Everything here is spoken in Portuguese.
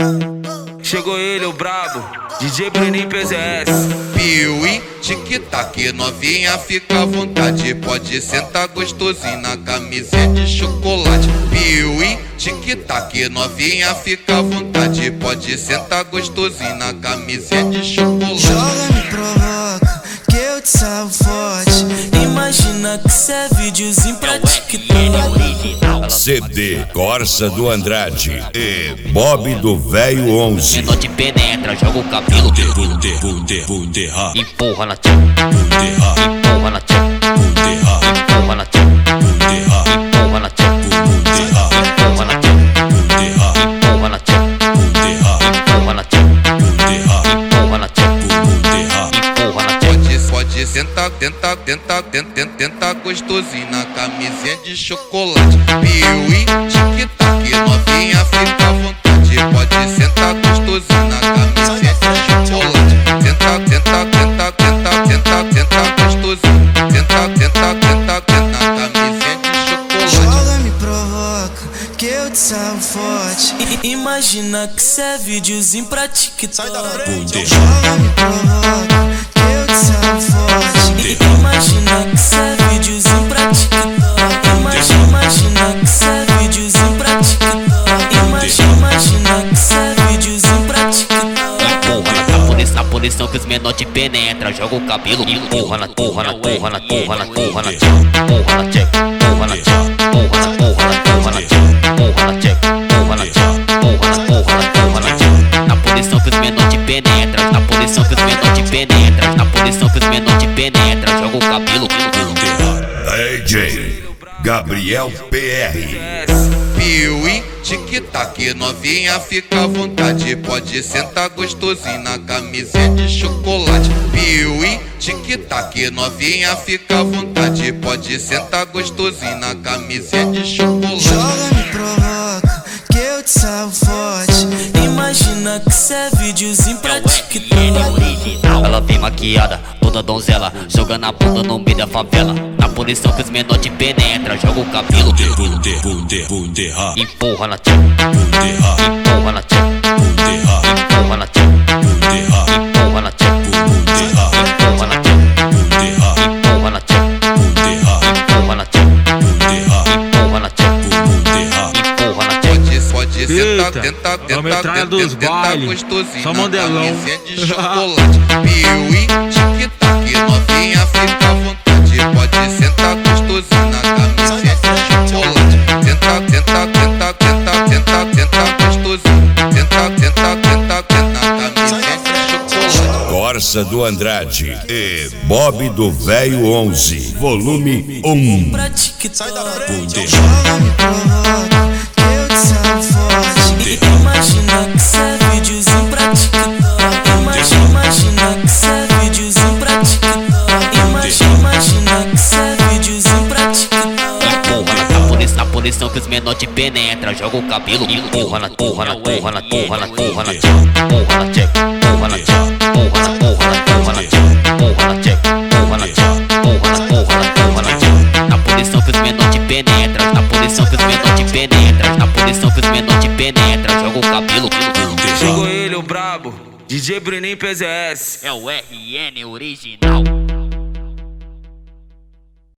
Chegou ele, o brabo, DJ Bruninho PZS. Piuí, tic-tac, novinha, fica à vontade. Pode sentar gostosinho na camisinha de chocolate. Piuí, tic-tac, novinha, fica à vontade. Pode sentar gostosinho na camisinha de chocolate. Joga, me provoca, que eu te salvo forte. Imagina que cê é videozinho pra TikTok. CD Corsa do Andrade e Bob do Velho 11. Menor te penetra, joga o cabelo. Empurra na tchau. Empurra na tchau. Empurra na tchau. Empurra na tchau. Empurra na tchau. Empurra na tchau. Empurra na tchau. Empurra na tchau. Empurra na tchau. Pode sentar, tenta gostosinho na camisinha de chocolate. Piuí, tic-tac, novinha, fica à vontade. Pode sentar gostosinho na camisinha de chocolate. Tenta gostosinho. Tenta na camisinha de chocolate. Joga, me provoca, que eu te salvo forte. Imagina que cê é videozinho pra TikTok. Sai da frente. Joga, me provoca, que eu te salvo forte. Imagina que cê é videozinho pra TikTok. Imagina que cê é videozinho pra TikTok. Imagina que cê é videozinho pra TikTok. Empurra na posição que os menor te penetra, joga o cabelo. Empurra na tchau. Empurra na tchau. Empurra na tchau. Empurra na tchau. Empurra na tchau. Empurra na tchau. Empurra na tchau. Empurra na tchau. Na posição que os menor te penetra, na posição que os menor te penetra, na posição que os menor te penetra, joga o cabelo. DJ Gabriel PR. Piuí, tic-tac, novinha, fica à vontade. Pode sentar gostosinho na camisinha de chocolate. Piuí, tic-tac, novinha, fica à vontade. Pode sentar gostosinho na camisinha de chocolate. Joga, me provoca, que eu te salvo forte. Imagina que cê é videozinho pra TikTok. Ela vem maquiada, toda donzela, jogando a bunda no meio da favela. Na posição que os menor te penetra, joga o cabelo. Empurra na tchau. Empurra na tchau. Empurra na tchau. Empurra na tchau. Empurra na tchau. Empurra na tchau. Empurra na tchau. Empurra na tchau. Empurra na tchau. Pode sentar, tenta gostosinho Só na modelão. camisinha de chocolate. Piuí, tic-tac, novinha, fica à vontade. Pode sentar gostosinho na camisinha de chocolate. Tenta gostosinho. Tenta na camisinha de chocolate. Corsa do Andrade e Bob do Velho 11. Volume 1. Pra TikTok. Sai da frente. Joga, me provoca, que eu te salvo forte. Imagina que cê é videozinho pra TikTok. Imagina que cê é videozinho pra TikTok. Imagina que cê é videozinho pra TikTok. Empurra na posição que os menor te penetra, joga o cabelo. Empurra na tchau. Empurra na tchau. Empurra na tchau. Empurra na tchau. Empurra na tchau. Empurra na tchau. Empurra na tchau. Empurra na tchau. Na posição que os menor te penetra, na posição que os menor te penetra, na posição que os menor te penetra, joga o cabelo. Chegou ele, o brabo, DJ Bruninho PZS. É o RN original.